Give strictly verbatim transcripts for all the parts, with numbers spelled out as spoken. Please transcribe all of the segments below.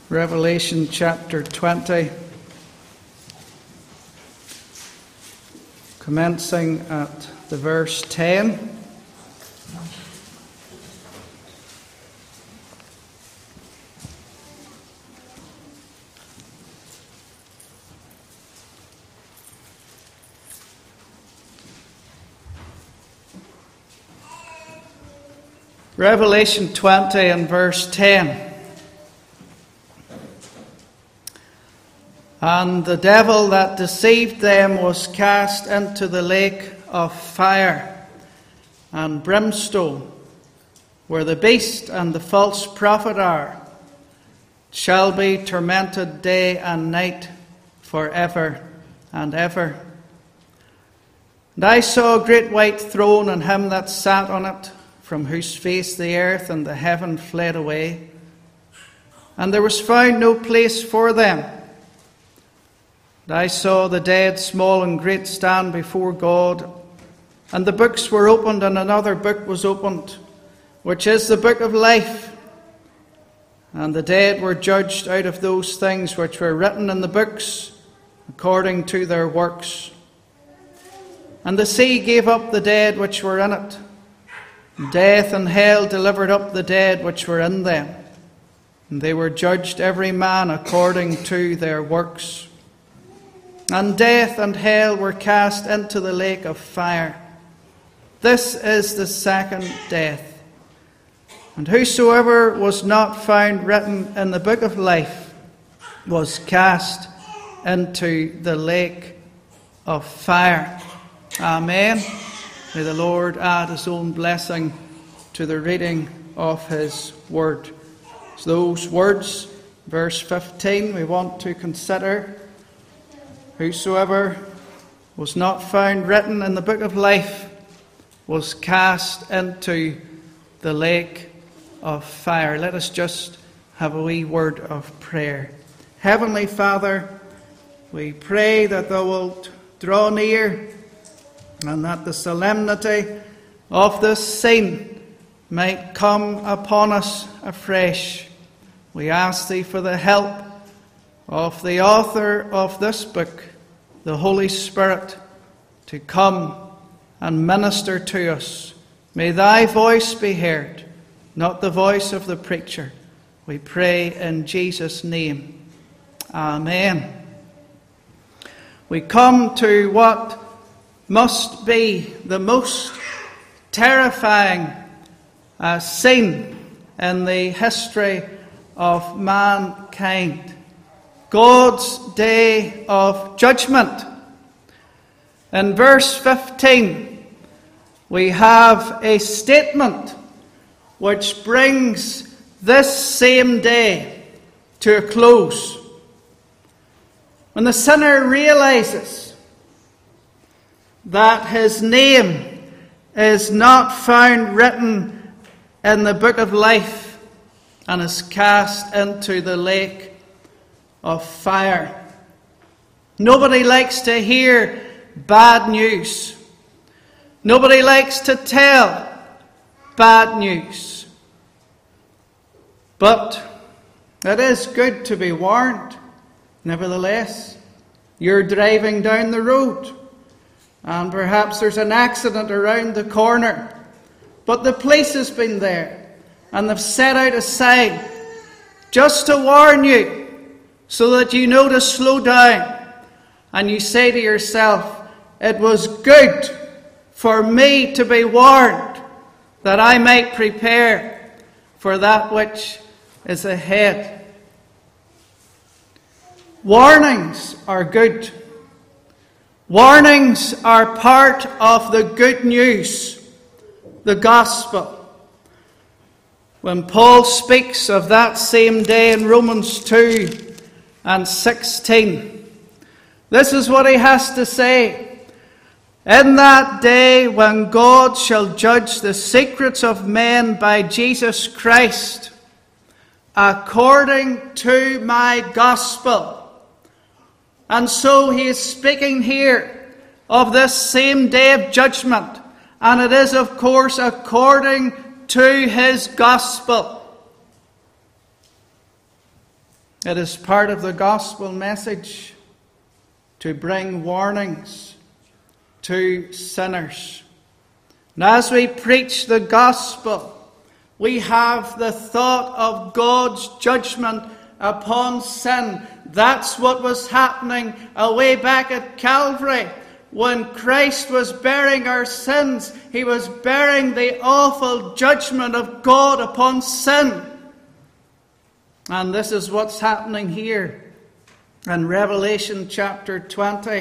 Revelation chapter twenty, commencing at the verse ten. Revelation twenty and verse ten. And the devil that deceived them was cast into the lake of fire and brimstone, where the beast and the false prophet are, shall be tormented day and night forever and ever. And I saw a great white throne, and him that sat on it, from whose face the earth and the heaven fled away, and there was found no place for them. And I saw the dead, small and great, stand before God, and the books were opened, and another book was opened, which is the book of life. And the dead were judged out of those things which were written in the books, according to their works. And the sea gave up the dead which were in it. And death and hell delivered up the dead which were in them. And they were judged every man according to their works. And death and hell were cast into the lake of fire. This is the second death. And whosoever was not found written in the book of life was cast into the lake of fire. Amen. May the Lord add his own blessing to the reading of his word. So those words, verse fifteen, we want to consider. Whosoever was not found written in the book of life was cast into the lake of fire. Let us just have a wee word of prayer. Heavenly Father, we pray that thou wilt draw near, and that the solemnity of this scene might come upon us afresh. We ask thee for the help of the author of this book, the Holy Spirit, to come and minister to us. May thy voice be heard, not the voice of the preacher. We pray in Jesus' name. Amen. We come to what must be the most terrifying uh, scene in the history of mankind. God's day of judgment. In verse fifteen, we have a statement which brings this same day to a close. When the sinner realizes that his name is not found written in the book of life and is cast into the lake of fire. Nobody likes to hear bad news. Nobody likes to tell bad news. But it is good to be warned. Nevertheless, you're driving down the road, and perhaps there's an accident around the corner, but the police has been there, and they've set out a sign just to warn you, so that you know to slow down, and you say to yourself, it was good for me to be warned, that I might prepare for that which is ahead. Warnings are good. Warnings are part of the good news, the gospel. When Paul speaks of that same day in Romans two and sixteen, this is what he has to say. In that day when God shall judge the secrets of men by Jesus Christ, according to my gospel. And so he is speaking here of this same day of judgment. And it is, of course, according to his gospel. It is part of the gospel message to bring warnings to sinners. And as we preach the gospel, we have the thought of God's judgment upon sin. That's what was happening away back at Calvary. When Christ was bearing our sins, he was bearing the awful judgment of God upon sin. And this is what's happening here in Revelation chapter twenty,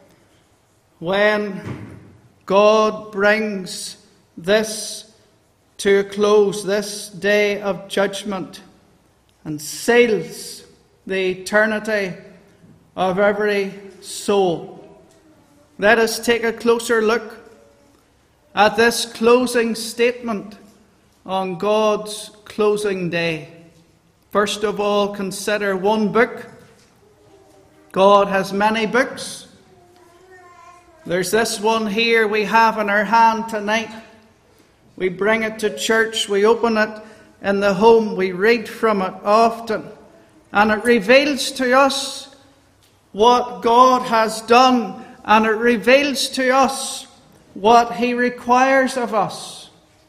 when God brings this to a close, this day of judgment, and seals the eternity of every soul. Let us take a closer look at this closing statement on God's closing day. First of all, consider one book. God has many books. There's this one here we have in our hand tonight. We bring it to church. We open it in the home. We read from it often. And it reveals to us what God has done. And it reveals to us what he requires of us.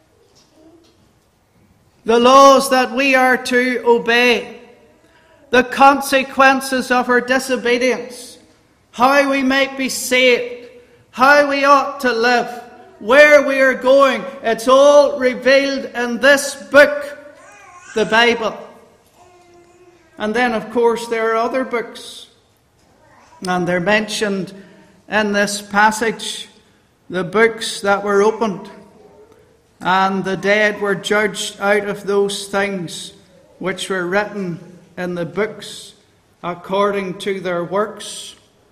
The laws that we are to obey. The consequences of our disobedience. How we might be saved. How we ought to live. Where we are going. It's all revealed in this book, the Bible. And then, of course, there are other books. And they're mentioned in this passage, the books that were opened, and the dead were judged out of those things which were written in the books according to their works.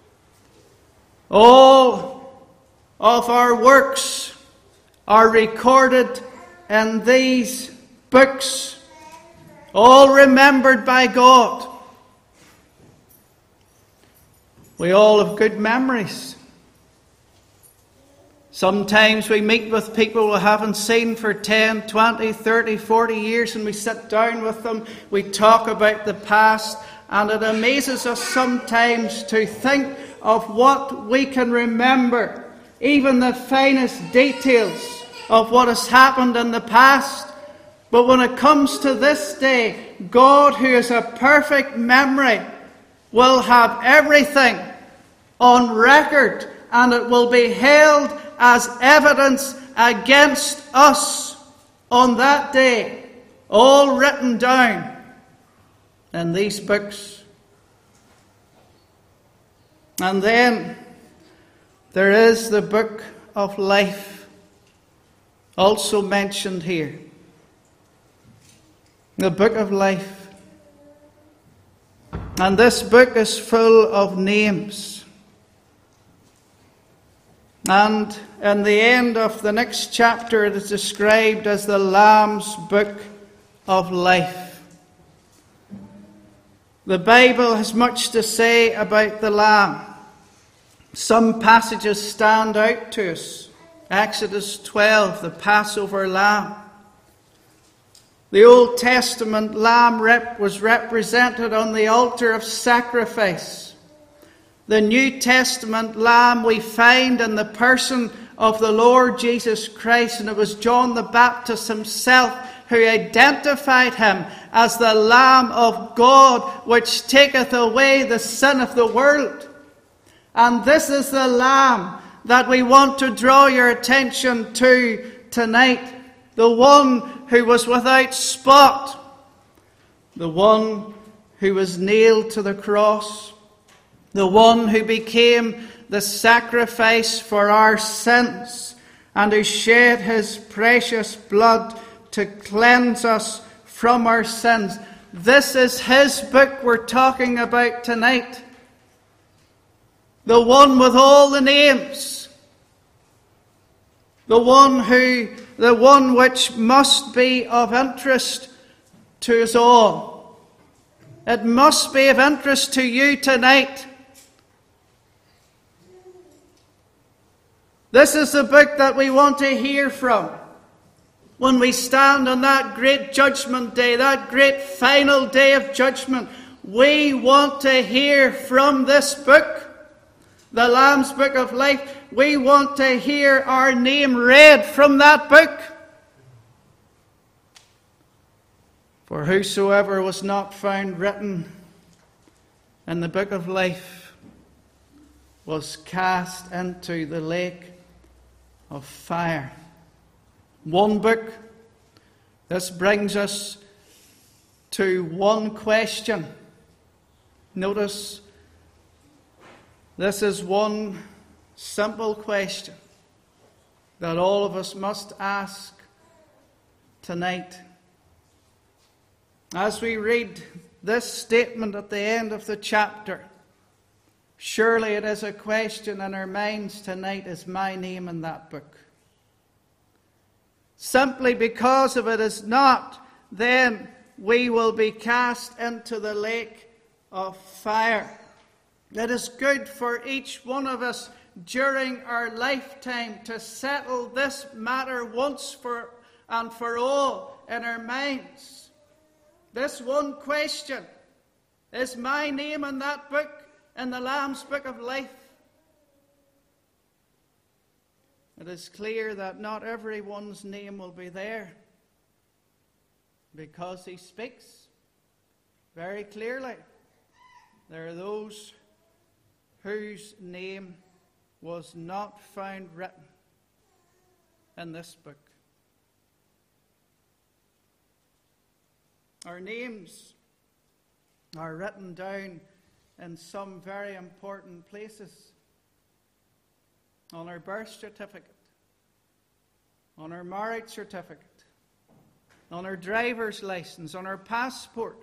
All of our works are recorded in these books, all remembered by God. We all have good memories. Sometimes we meet with people we haven't seen for ten, twenty, thirty, forty years, and we sit down with them. We talk about the past, and it amazes us sometimes to think of what we can remember, even the finest details of what has happened in the past. But when it comes to this day, God, who is a perfect memory, will have everything on record, and it will be held as evidence against us on that day, all written down in these books. And then there is the book of life, also mentioned here. The book of life. And this book is full of names. And in the end of the next chapter, it is described as the Lamb's book of life. The Bible has much to say about the Lamb. Some passages stand out to us. Exodus twelve, the Passover lamb. The Old Testament lamb rep was represented on the altar of sacrifice. The New Testament lamb we find in the person of the Lord Jesus Christ, and it was John the Baptist himself who identified him as the Lamb of God, which taketh away the sin of the world. And this is the Lamb that we want to draw your attention to tonight. The one who was without spot. The one who was nailed to the cross. The one who became the sacrifice for our sins, and who shed his precious blood to cleanse us from our sins. This is his book we're talking about tonight. The one with all the names. The one who, the one which must be of interest to us all. It must be of interest to you tonight. This is the book that we want to hear from when we stand on that great judgment day, that great final day of judgment. We want to hear from this book, the Lamb's Book of Life. We want to hear our name read from that book. For whosoever was not found written in the book of life was cast into the lake of fire. One book. This brings us to one question. Notice, this is one simple question that all of us must ask tonight. As we read this statement at the end of the chapter, surely it is a question in our minds tonight: is my name in that book? Simply because if it is not, then we will be cast into the lake of fire. It is good for each one of us during our lifetime to settle this matter once for and for all in our minds. This one question: is my name in that book, in the Lamb's Book of Life? It is clear that not everyone's name will be there, because he speaks very clearly. There are those whose name was not found written in this book. Our names are written down in some very important places. On our birth certificate, on our marriage certificate, on our driver's license, on our passport.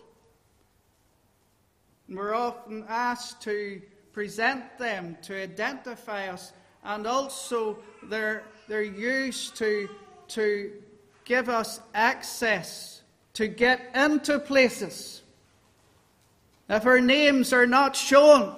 And we're often asked to present them to identify us, and also they're, they're used to, to give us access to get into places. If our names are not shown,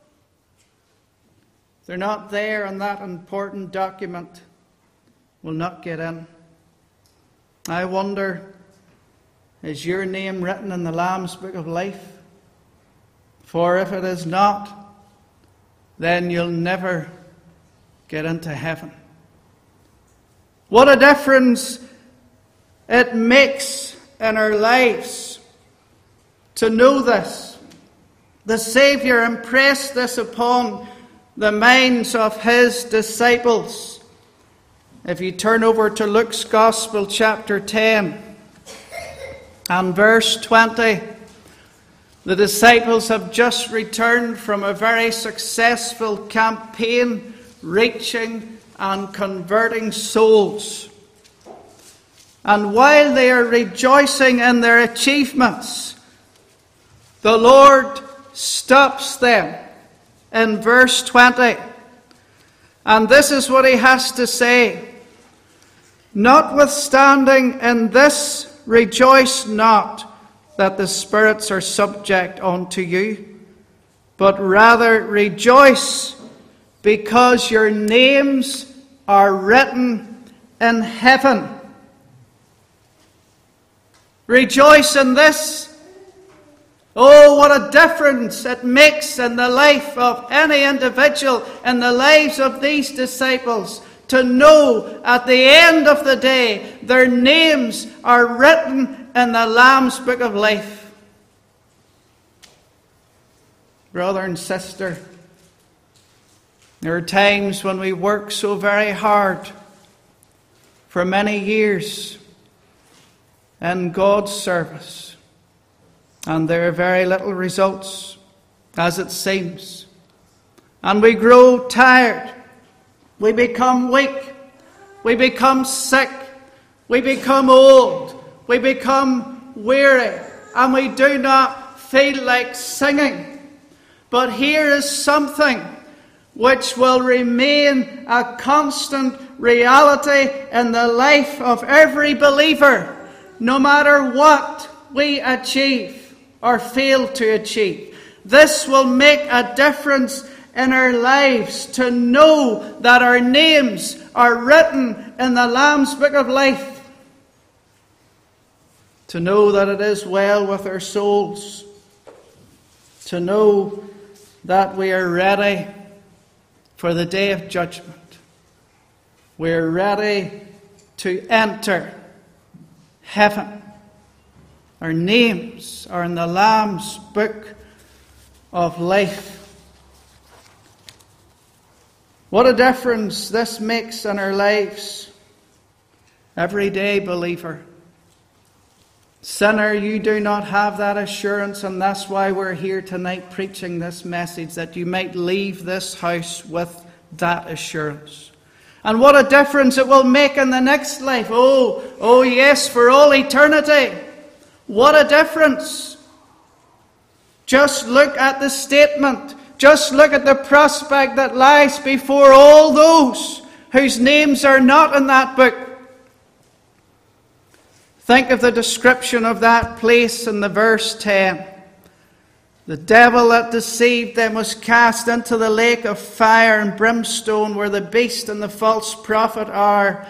they're not there on that important document, we'll not get in. I wonder, is your name written in the Lamb's Book of Life? For if it is not, then you'll never get into heaven. What a difference it makes in our lives to know this. The Saviour impressed this upon the minds of his disciples. If you turn over to Luke's Gospel, chapter ten, and verse twenty, the disciples have just returned from a very successful campaign reaching and converting souls. And while they are rejoicing in their achievements, the Lord stops them in verse twenty. And this is what he has to say: "Notwithstanding in this rejoice not that the spirits are subject unto you, but rather rejoice because your names are written in heaven." Rejoice in this. Oh, what a difference it makes in the life of any individual, in the lives of these disciples, to know at the end of the day their names are written in the Lamb's Book of Life. Brother and sister, there are times when we work so very hard for many years in God's service, and there are very little results, as it seems. And we grow tired. We become weak. We become sick. We become old. We become weary. And we do not feel like singing. But here is something which will remain a constant reality in the life of every believer, no matter what we achieve or fail to achieve. This will make a difference in our lives, to know that our names are written in the Lamb's Book of Life. To know that it is well with our souls. to know that we are ready for the day of judgment. We are ready to enter heaven. Our names are in the Lamb's book of life. What a difference this makes in our lives. Everyday believer. Sinner, you do not have that assurance, and that's why we're here tonight preaching this message, that you might leave this house with that assurance. And what a difference it will make in the next life. Oh, oh yes, for all eternity. What a difference. Just look at the statement. Just look at the prospect that lies before all those whose names are not in that book. Think of the description of that place in the verse ten. The devil that deceived them was cast into the lake of fire and brimstone, where the beast and the false prophet are,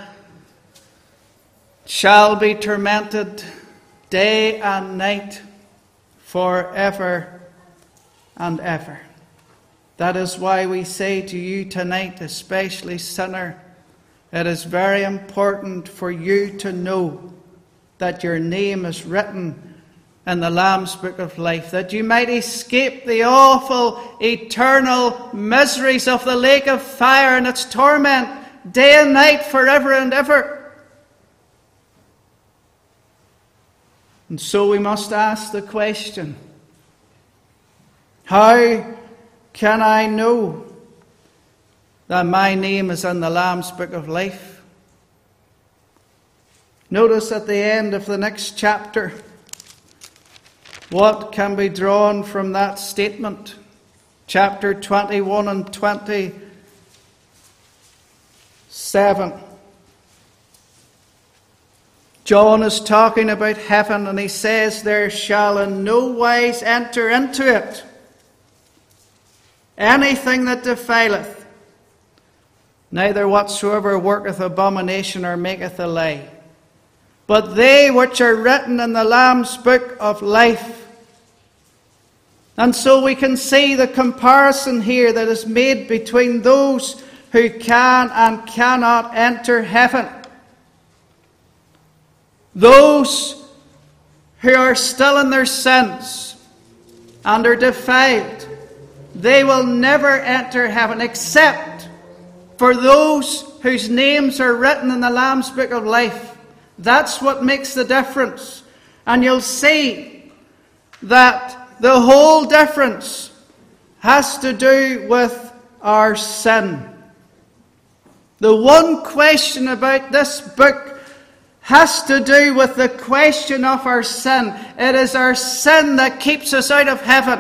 shall be tormented day and night forever and ever. That is why we say to you tonight, especially sinner, it is very important for you to know that your name is written in the Lamb's book of life, that you might escape the awful, eternal miseries of the lake of fire and its torment, day and night, forever and ever. And so we must ask the question, how can I know that my name is in the Lamb's book of life? Notice at the end of the next chapter what can be drawn from that statement. Chapter twenty-one and twenty-seven. John is talking about heaven, and he says, there shall in no wise enter into it anything that defileth, neither whatsoever worketh abomination or maketh a lie, but they which are written in the Lamb's book of life. And so we can see the comparison here that is made between those who can and cannot enter heaven. Those who are still in their sins and are defiled, they will never enter heaven, except for those whose names are written in the Lamb's book of life. That's what makes the difference. And you'll see that the whole difference has to do with our sin. The one question about this book has to do with the question of our sin. It is our sin that keeps us out of heaven.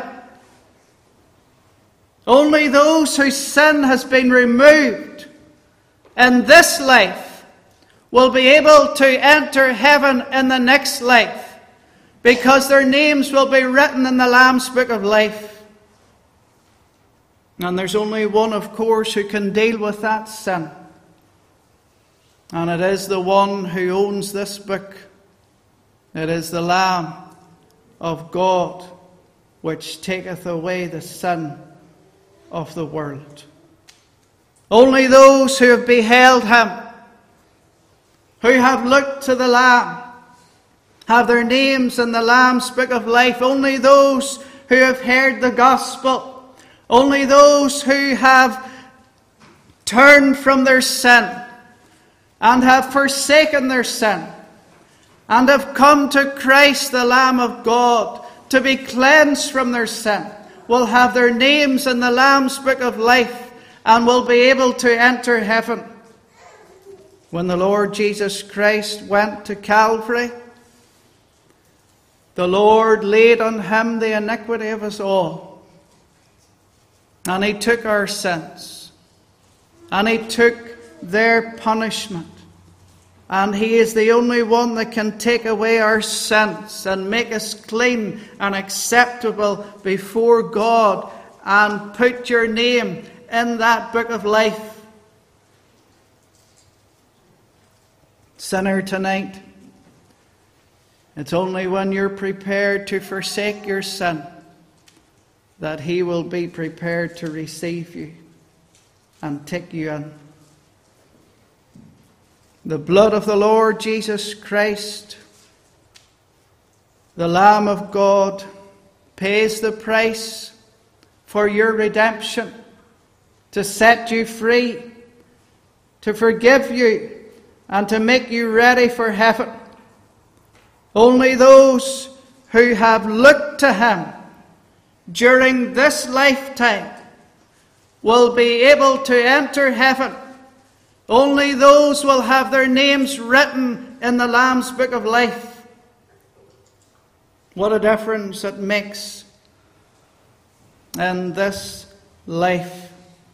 Only those whose sin has been removed in this life will be able to enter heaven in the next life, because their names will be written in the Lamb's book of life. And there's only one, of course, who can deal with that sin. And it is the one who owns this book. It is the Lamb of God, which taketh away the sin of the world. Only those who have beheld him, who have looked to the Lamb, have their names in the Lamb's book of life. Only those who have heard the gospel, only those who have turned from their sin and have forsaken their sin and have come to Christ, the Lamb of God, to be cleansed from their sin, will have their names in the Lamb's book of life and will be able to enter heaven. When the Lord Jesus Christ went to Calvary, the Lord laid on him the iniquity of us all. And he took our sins. And he took their punishment. And he is the only one that can take away our sins and make us clean and acceptable before God and put your name in that book of life. Sinner, tonight, it's only when you're prepared to forsake your sin that he will be prepared to receive you and take you in. The blood of the Lord Jesus Christ, the Lamb of God, pays the price for your redemption, to set you free, to forgive you, and to make you ready for heaven. Only those who have looked to him during this lifetime will be able to enter heaven. Only those will have their names written in the Lamb's Book of Life. What a difference it makes in this life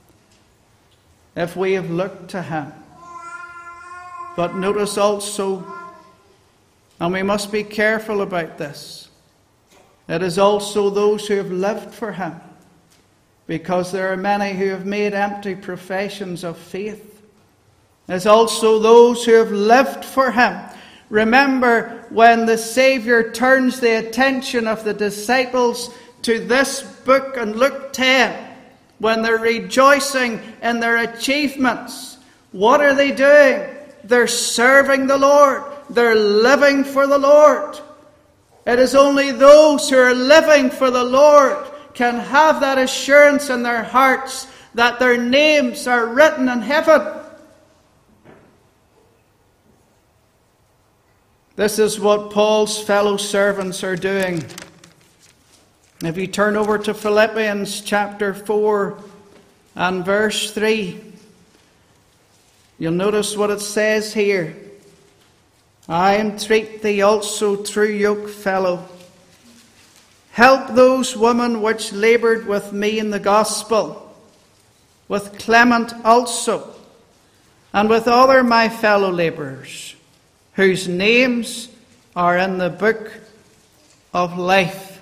if we have looked to him. But notice also, and we must be careful about this, it is also those who have lived for him, because there are many who have made empty professions of faith. There's also those who have lived for him. Remember when the Saviour turns the attention of the disciples to this book in Luke ten, when they're rejoicing in their achievements, what are they doing? They're serving the Lord. They're living for the Lord. It is only those who are living for the Lord can have that assurance in their hearts that their names are written in heaven. This is what Paul's fellow servants are doing. If you turn over to Philippians chapter four and verse three, you'll notice what it says here. I entreat thee also, true yoke fellow, help those women which laboured with me in the gospel, with Clement also, and with other my fellow labourers, whose names are in the book of life.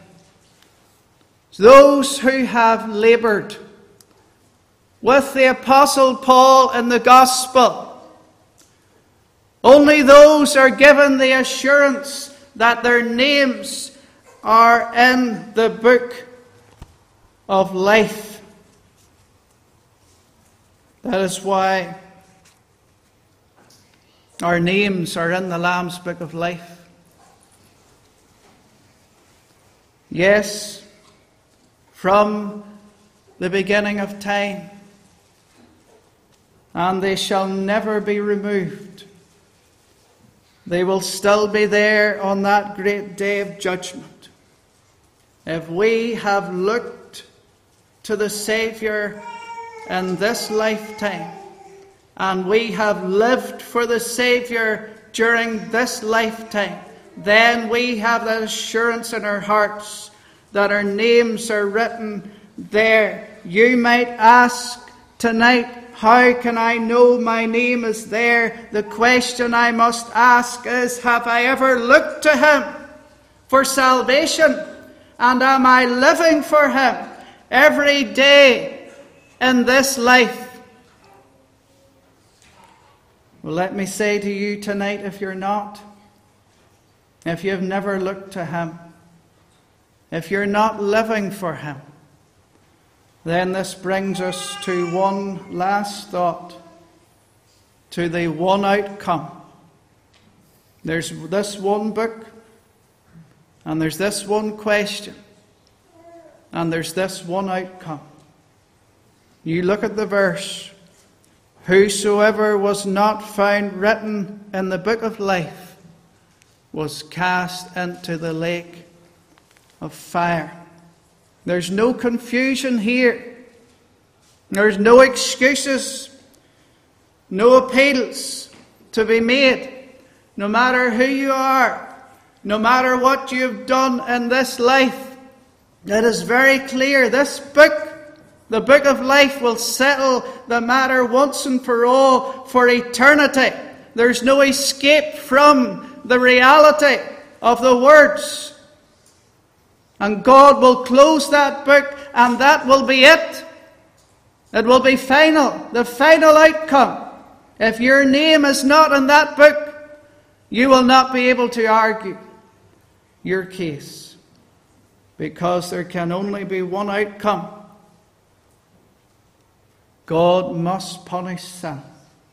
Those who have laboured with the Apostle Paul in the gospel, only those are given the assurance that their names are in the book of life. That is why our names are in the Lamb's Book of Life. Yes, from the beginning of time, and they shall never be removed. They will still be there on that great day of judgment. If we have looked to the Saviour in this lifetime, and we have lived for the Saviour during this lifetime, then we have that assurance in our hearts that our names are written there. You might ask tonight, how can I know my name is there? The question I must ask is, have I ever looked to him for salvation? And am I living for him every day in this life? Well, let me say to you tonight, if you're not, if you've never looked to him, if you're not living for him, then this brings us to one last thought, to the one outcome. There's this one book, and there's this one question, and there's this one outcome. You look at the verse, whosoever was not found written in the book of life was cast into the lake of fire. There's no confusion here. There's no excuses, no appeals to be made. No matter who you are, no matter what you've done in this life, it is very clear. This book, the book of life, will settle the matter once and for all for eternity. There's no escape from the reality of the words. And God will close that book, and that will be it. It will be final, the final outcome. If your name is not in that book, you will not be able to argue your case. because there can only be one outcome. God must punish sin.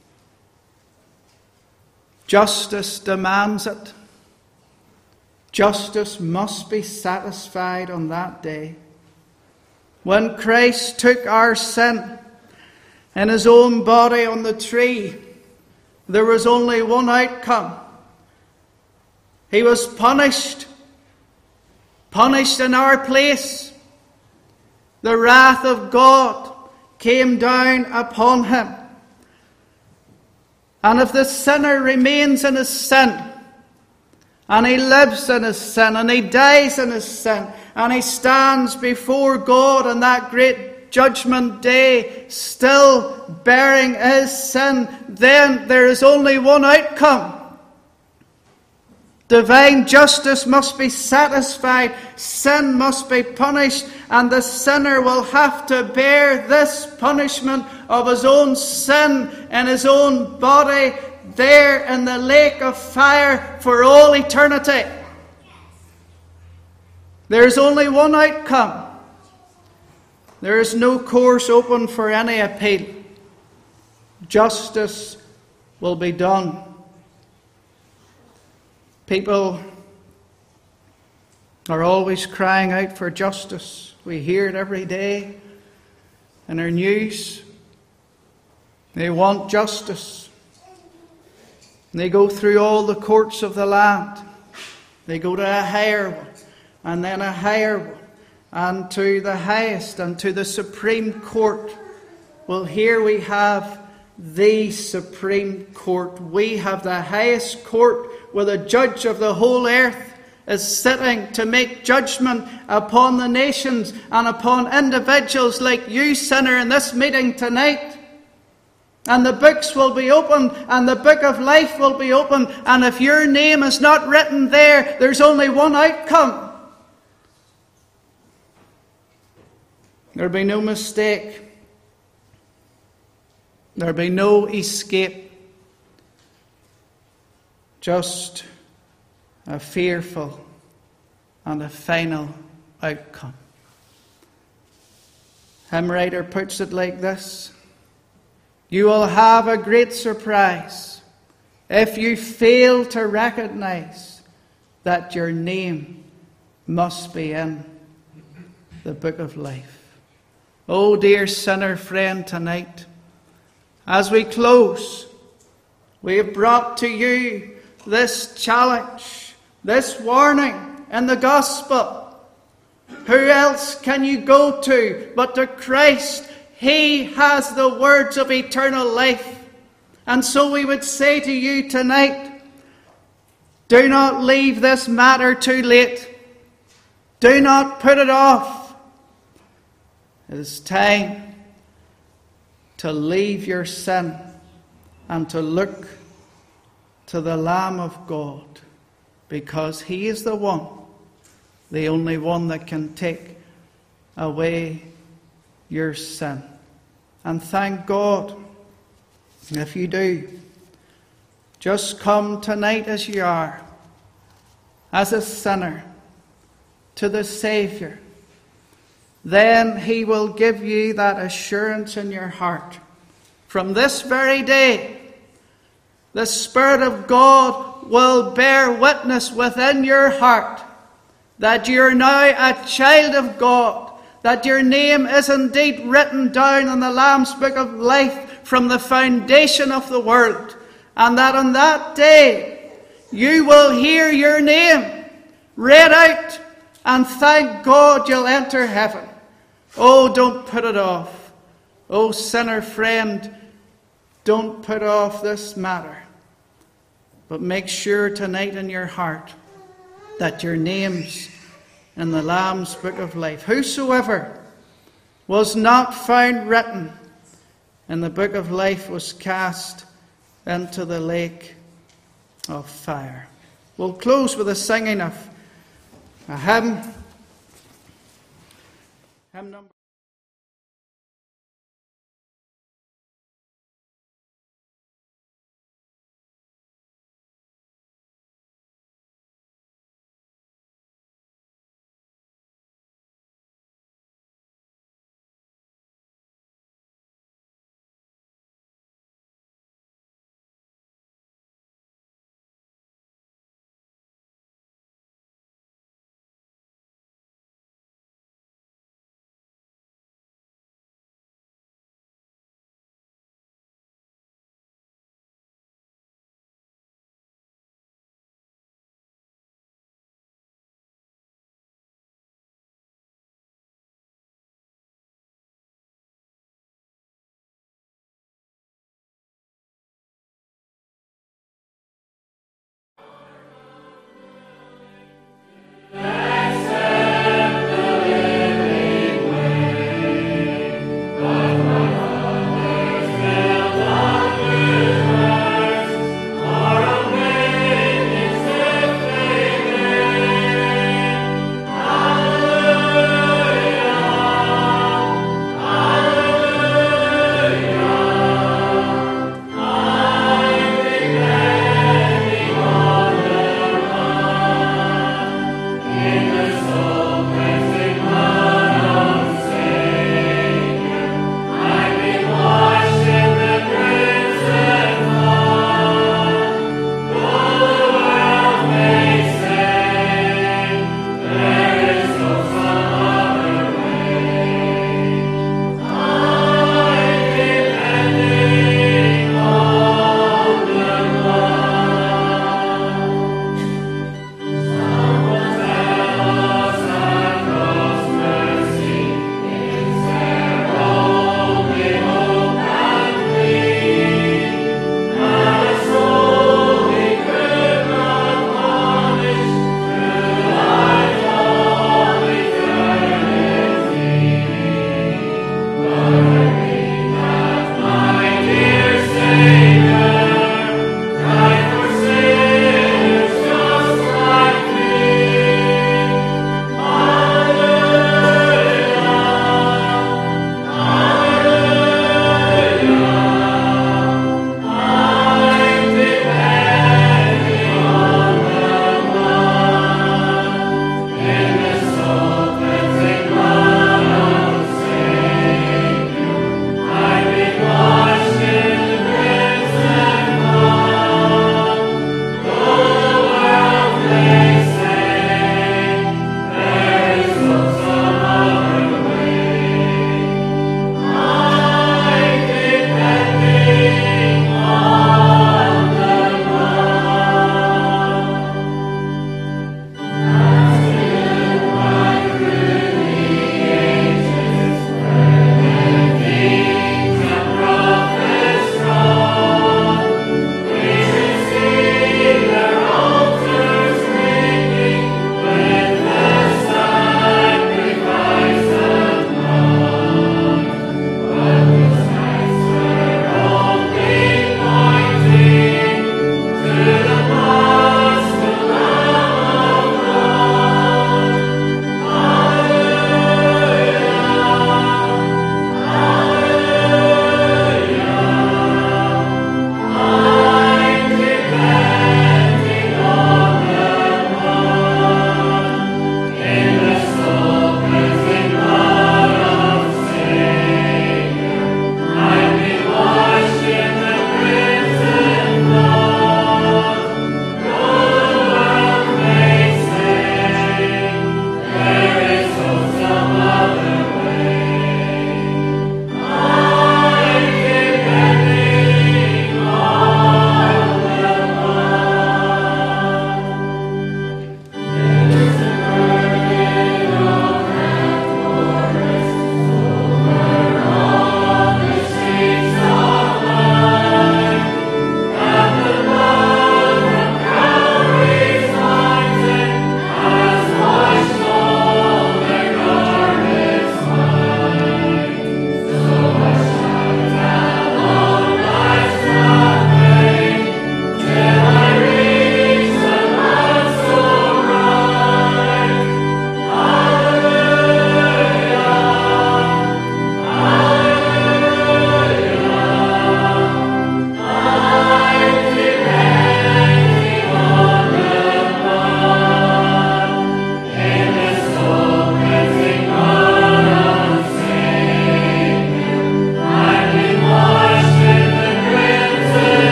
Justice demands it. Justice must be satisfied on that day. When Christ took our sin in his own body on the tree, there was only one outcome. He was punished, punished in our place. The wrath of God came down upon him. And if the sinner remains in his sin, and he lives in his sin, and he dies in his sin, and he stands before God on that great judgment day, still bearing his sin, then there is only one outcome. Divine justice must be satisfied, sin must be punished, and the sinner will have to bear this punishment of his own sin in his own body, there in the lake of fire for all eternity. There is only one outcome. There is no course open for any appeal. Justice will be done. People are always crying out for justice. We hear it every day in our news. They want justice. They go through all the courts of the land. They go to a higher one, and then a higher one, and to the highest, and to the Supreme Court. Well, here we have the Supreme Court. We have the highest court, where the judge of the whole earth is sitting to make judgment upon the nations and upon individuals like you, sinner, in this meeting tonight. And the books will be opened, and the book of life will be opened. And if your name is not written there, there's only one outcome. There'll be no mistake. There'll be no escape. Just a fearful and a final outcome. Hymn writer puts it like this: you will have a great surprise if you fail to recognize that your name must be in the book of life. Oh, dear sinner friend, tonight, as we close, we have brought to you this challenge, this warning in the gospel. Who else can you go to but to Christ? He has the words of eternal life. And so we would say to you tonight, do not leave this matter too late. Do not put it off. It is time to leave your sin and to look to the Lamb of God, because He is the one, the only one that can take away your sin. And thank God if you do. Just come tonight as you are, as a sinner, to the Saviour. Then He will give you that assurance in your heart. From this very day, the Spirit of God will bear witness within your heart that you are now a child of God, that your name is indeed written down in the Lamb's Book of Life from the foundation of the world, and that on that day you will hear your name read out, and thank God you'll enter heaven. Oh, don't put it off. Oh, sinner friend, don't put off this matter. But make sure tonight in your heart that your name's in the Lamb's Book of Life. Whosoever was not found written in the Book of Life was cast into the lake of fire. We'll close with the singing of a hymn. Hymn number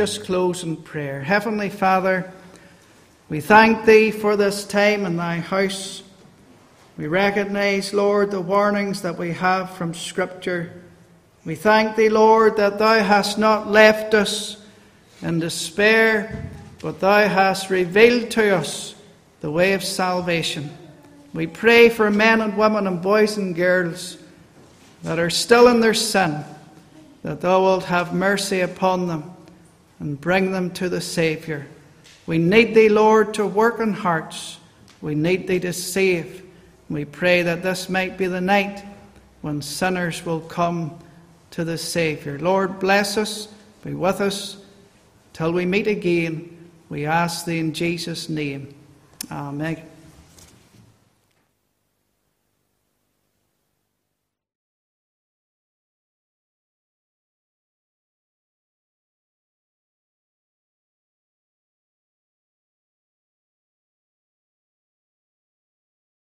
just close in prayer. Heavenly Father, we thank Thee for this time in Thy house. We recognize, Lord, the warnings that we have from Scripture. We thank Thee, Lord, that Thou hast not left us in despair, but Thou hast revealed to us the way of salvation. We pray for men and women and boys and girls that are still in their sin, that Thou wilt have mercy upon them and bring them to the Saviour. We need Thee, Lord, to work in hearts. We need Thee to save. We pray that this might be the night when sinners will come to the Saviour. Lord, bless us, be with us till we meet again. We ask Thee in Jesus' name. Amen.